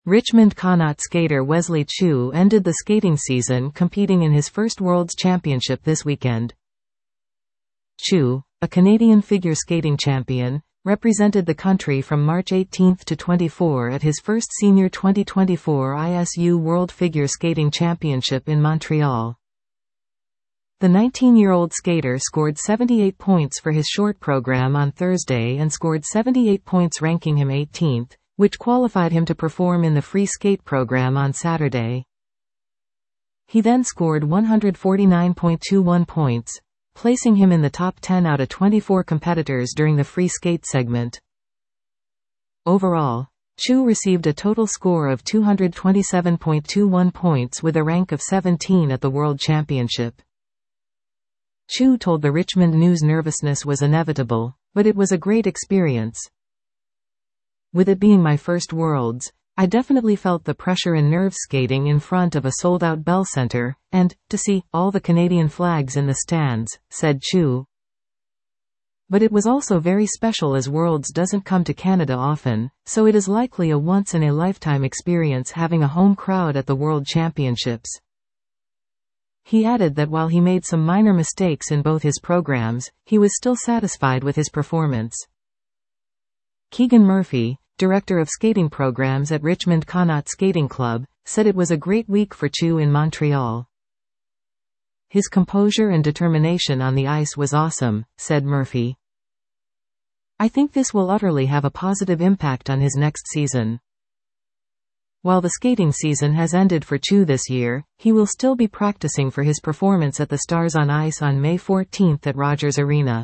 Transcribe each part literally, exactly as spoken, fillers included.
Richmond Connaught skater Wesley Chu ended the skating season competing in his first World's Championship this weekend. Chu, a Canadian figure skating champion, represented the country from March eighteenth to twenty-fourth at his first Senior twenty twenty-four I S U World Figure Skating Championship in Montreal. The nineteen-year-old skater scored seventy-eight points for his short program on Thursday and scored seventy-eight points, ranking him eighteenth, which qualified him to perform in the free skate program on Saturday. He then scored one hundred forty-nine point two one points, placing him in the top ten out of twenty-four competitors during the free skate segment. Overall, Chu received a total score of two hundred twenty-seven point two one points with a rank of seventeen at the World Championship. Chu told the Richmond News nervousness was inevitable, but it was a great experience. With it being my first Worlds, I definitely felt the pressure and nerves skating in front of a sold-out Bell Centre, and, to see all the Canadian flags in the stands, said Chu. But it was also very special as Worlds doesn't come to Canada often, so it is likely a once-in-a-lifetime experience having a home crowd at the World Championships. He added that while he made some minor mistakes in both his programs, he was still satisfied with his performance. Keegan Murphy, director of skating programs at Richmond Connaught Skating Club, said it was a great week for Chu in Montreal. His composure and determination on the ice was awesome, said Murphy. I think this will utterly have a positive impact on his next season. While the skating season has ended for Chu this year, he will still be practicing for his performance at the Stars on Ice on May fourteenth at Rogers Arena.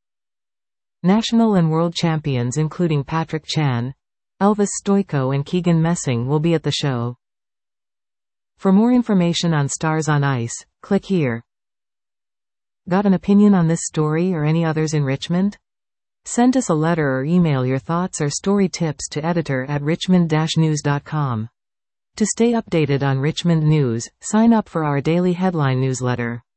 National and world champions including Patrick Chan, Elvis Stojko and Keegan Messing will be at the show. For more information on Stars on Ice, click here. Got an opinion on this story or any others in Richmond? Send us a letter or email your thoughts or story tips to editor at richmond dash news dot com. To stay updated on Richmond news, sign up for our daily headline newsletter.